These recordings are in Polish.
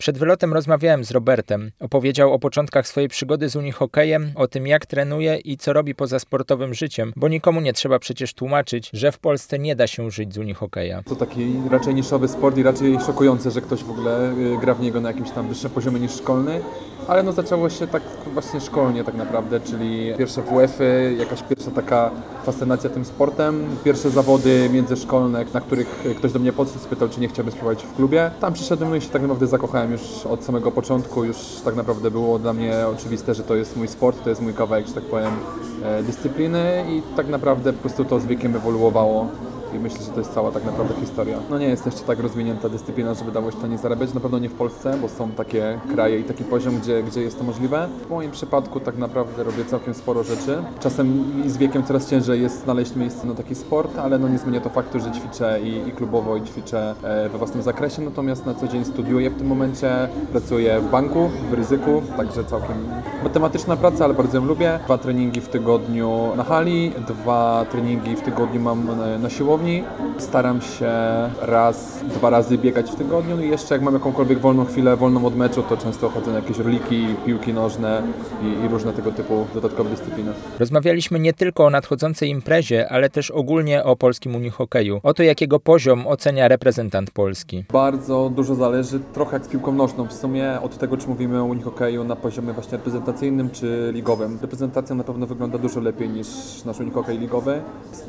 Przed wylotem rozmawiałem z Robertem. Opowiedział o początkach swojej przygody z unihokejem, o tym jak trenuje i co robi poza sportowym życiem, bo nikomu nie trzeba przecież tłumaczyć, że w Polsce nie da się żyć z unihokeja. To taki raczej niszowy sport i raczej szokujące, że ktoś w ogóle gra w niego na jakimś tam wyższym poziomie niż szkolny. Ale no zaczęło się tak właśnie szkolnie tak naprawdę, czyli pierwsze WF-y, jakaś pierwsza taka fascynacja tym sportem, pierwsze zawody międzyszkolne, na których ktoś do mnie podszedł, spytał, czy nie chciałbym spróbować w klubie. Tam przyszedłem i się tak naprawdę zakochałem już od samego początku, już tak naprawdę było dla mnie oczywiste, że to jest mój sport, to jest mój kawałek, że tak powiem, dyscypliny i tak naprawdę po prostu to z wiekiem ewoluowało. I myślę, że to jest cała tak naprawdę historia. No nie jest jeszcze tak rozwinięta dyscyplina, żeby dało się to nie zarabiać. Na pewno nie w Polsce, bo są takie kraje i taki poziom, gdzie jest to możliwe. W moim przypadku tak naprawdę robię całkiem sporo rzeczy. Czasem i z wiekiem coraz ciężej jest znaleźć miejsce na taki sport, ale no nie zmienia to faktu, że ćwiczę i klubowo i ćwiczę we własnym zakresie. Natomiast na co dzień studiuję w tym momencie. Pracuję w banku, w Ryzyku, także całkiem matematyczna praca, ale bardzo ją lubię. 2 treningi w tygodniu na hali, 2 treningi w tygodniu mam na siłowni. Staram się 2 razy biegać w tygodniu i jeszcze jak mam jakąkolwiek wolną chwilę, wolną od meczu, to często chodzę na jakieś roliki, piłki nożne i różne tego typu dodatkowe dyscypliny. Rozmawialiśmy nie tylko o nadchodzącej imprezie, ale też ogólnie o polskim unihokeju. O to, jakiego poziom ocenia reprezentant Polski. Bardzo dużo zależy, trochę jak z piłką nożną w sumie, od tego, czy mówimy o unihokeju na poziomie właśnie reprezentacyjnym czy ligowym. Reprezentacja na pewno wygląda dużo lepiej niż nasz unihokej ligowy.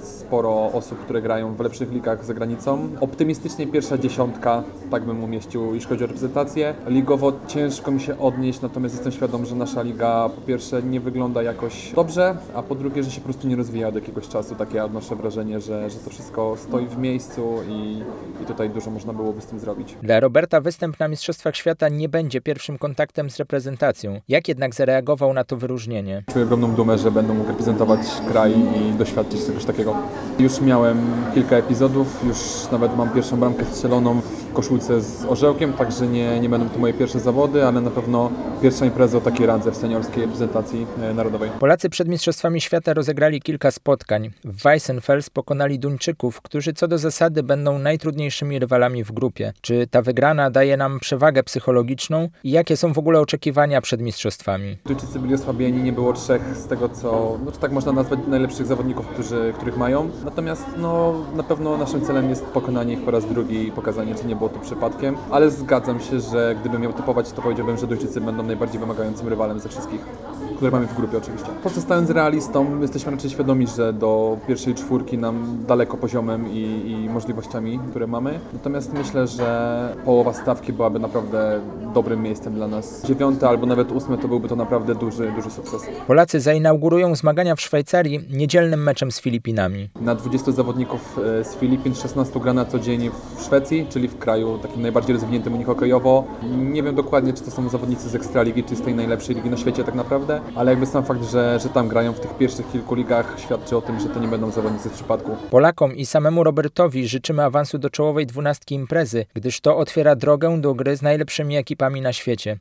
Sporo osób, które grają w lepszych ligach za granicą. Optymistycznie pierwsza dziesiątka, tak bym umieścił, jeśli chodzi o reprezentację. Ligowo ciężko mi się odnieść, natomiast jestem świadom, że nasza liga po pierwsze nie wygląda jakoś dobrze, a po drugie, że się po prostu nie rozwija od jakiegoś czasu. Takie ja odnoszę wrażenie, że to wszystko stoi w miejscu i tutaj dużo można byłoby z tym zrobić. Dla Roberta występ na Mistrzostwach Świata nie będzie pierwszym kontaktem z reprezentacją. Jak jednak zareagował na to wyróżnienie? Czuję ogromną dumę, że będę mógł reprezentować kraj i doświadczyć czegoś takiego. Już miałem kilka epizodów, już nawet mam pierwszą bramkę strzeloną w koszulce z orzełkiem, także nie będą to moje pierwsze zawody, ale na pewno pierwsza impreza o takiej randze w seniorskiej reprezentacji narodowej. Polacy przed Mistrzostwami Świata rozegrali kilka spotkań. W Weissenfels pokonali Duńczyków, którzy co do zasady będą najtrudniejszymi rywalami w grupie. Czy ta wygrana daje nam przewagę psychologiczną i jakie są w ogóle oczekiwania przed mistrzostwami? Duńczycy byli osłabieni, nie było 3 z tego co, czy tak można nazwać, najlepszych zawodników, których mają. Natomiast na pewno naszym celem jest pokonanie ich po raz drugi i pokazanie, czy nie było to przypadkiem, ale zgadzam się, że gdybym miał typować, to powiedziałbym, że Duńczycy będą najbardziej wymagającym rywalem ze wszystkich, które mamy w grupie oczywiście. Pozostając realistą, jesteśmy raczej świadomi, że do pierwszej 4 nam daleko poziomem i możliwościami, które mamy. Natomiast myślę, że połowa stawki byłaby naprawdę dobrym miejscem dla nas. 9 albo nawet 8 to byłby to naprawdę duży sukces. Polacy zainaugurują zmagania w Szwajcarii niedzielnym meczem z Filipinami. Na 20 zawodników z Filipin 16 gra na co dzień w Szwecji, czyli w kraju takim najbardziej rozwiniętym unihokejowo. Nie wiem dokładnie, czy to są zawodnicy z Ekstraligi, czy z tej najlepszej ligi na świecie tak naprawdę, ale jakby sam fakt, że tam grają w tych pierwszych kilku ligach świadczy o tym, że to nie będą zawodnicy z przypadku. Polakom i samemu Robertowi życzymy awansu do czołowej 12 imprezy, gdyż to otwiera drogę do gry z najlepszymi ekipami na świecie.